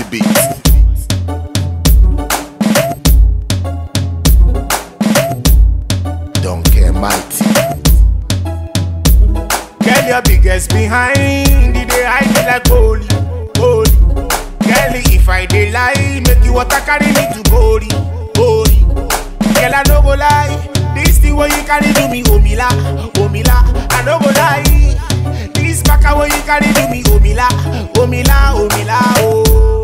Mighty beats. Don't care mighty. Girl, your biggest behind the day I feel like holy, holy. Girl, if I dey lie, make you water carry me to holy, holy. Girl, I no go lie, this thing when you carry do me, omila, omila. I no go lie, this baka when you carry do me, omila, omila, omila, oh,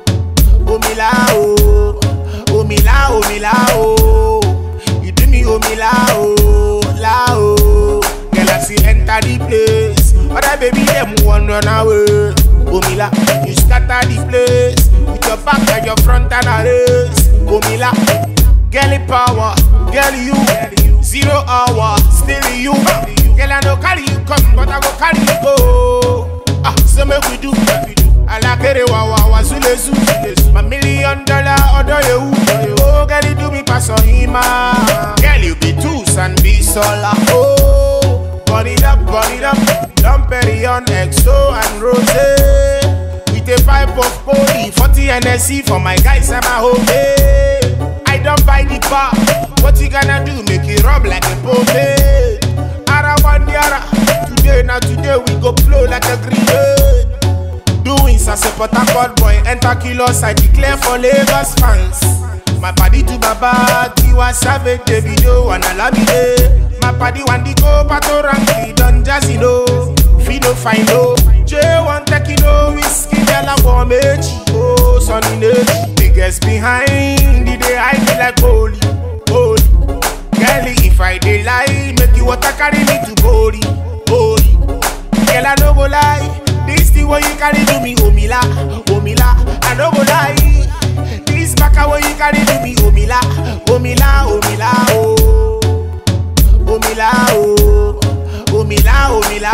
omila, oh, omila, omila, oh. You do me, omila, oh, la, oh. Girl, I see enter the place. Other baby, them want run away. Omila, you scatter the place. With your back and your front and a race. Omila, girl, power. Girl, you. 0 hour. Still you. Girl, I no carry you come, but I go carry you go. So make we do. I like it, wawa, zule, zule. My $1 million order you. Oh, girl, you do me pass on him. Girl, you be twos and be sola. Oh. Burn it up, Dom Perignon, XO and Rosé. With a pipe of poly, 40 NSC for my guys and my home. I don't buy the bar. What you gonna do? Make it rub like a pomade. Ara one yara. Today, now today we go flow like a grenade. Doing as a Port boy, enter kilos, I declare for Lagos fans. My body to my body, Tiwa Savage, Davido, and Alamide. My body want the go, Pato Ranky, Don Jazino. Fido Fino, J1 Tequino, Whiskey, Della Womechi. Oh, Sonny Nage. Biggest behind the day I feel like holy, holy. Girl, if I dey lie, make you water carry me to holy, holy. Girl, I no go lie, this thing when you carry do me, omila, omila. I no go lie, this baka when you carry do me, omila, omila, omila, oh. Omila, oh, omila, omila,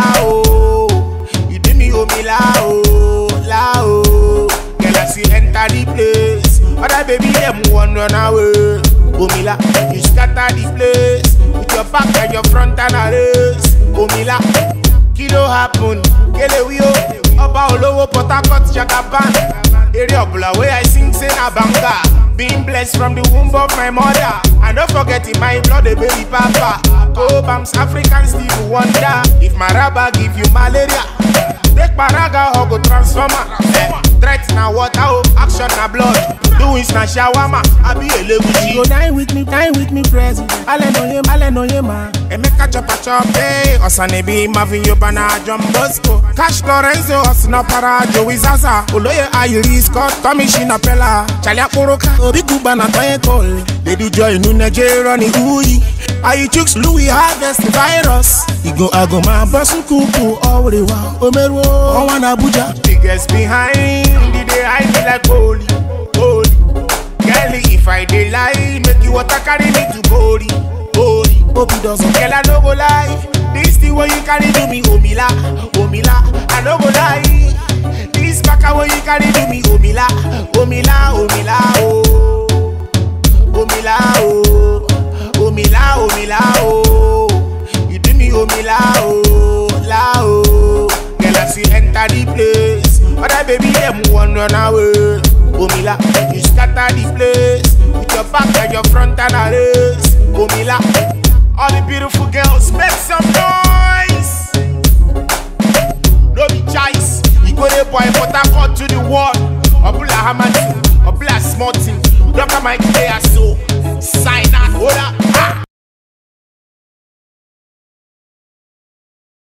oh. You do me, omila, oh, la, oh. Girl, I see enter the place. Other baby, them want run away. Omila, you scatter the place. With your back and your front and a race. Omila, kilo happen. Kele wio, Oba Olowo, Port Harcourt, Jagaban. Area Bula, where I sing, say na banga. Being blessed from the womb of my mother. And don't forget in my blood, the baby papa. Obams, African Steve Wonder. If my rabba give you malaria, take paraga or go transformer. Threats na water, action na blood. Doing na shawama, I be a leguchi. Go dine with me, president. Ale no ye man. Emeka chop, hey. Osane be Marvin Yobana, John Bosco. Cash Lorenzo, Osna Para, Joey Zaza. Oloye Ayuri, Scott, Tommy Shinapella. Chalia Poroka, Orikuba na Toye Cole. Lady Joy, Nigeria, ni Ui. Ayi Chooks, Louis Harvest, virus. Igo Agoma, Bosu Kuku, Orewa, Omerwo, Owan Abuja. Biggest behind the day I feel like holy, holy. Girl, if I dey lie, make you water carry me to holy, holy. Hope he doesn't. Girl, I no go lie, this thing when you carry do me, omila, omila. I no go lie, this baka when you carry do me, omila, omila, omila, oh, omila, oh, omila, omila, oh. You do me, omila, oh, la, oh. Girl, I see enter the place. Other baby, them want run away. Omila, you scatter the place. With your back and your front and a race. Omila, all the beautiful girls, make some noise. No be choice. You go there, boy, Port Harcourt to the wall. Obula Hamilton, Obula Smartin. Drop a mic there, so sign out, hold up.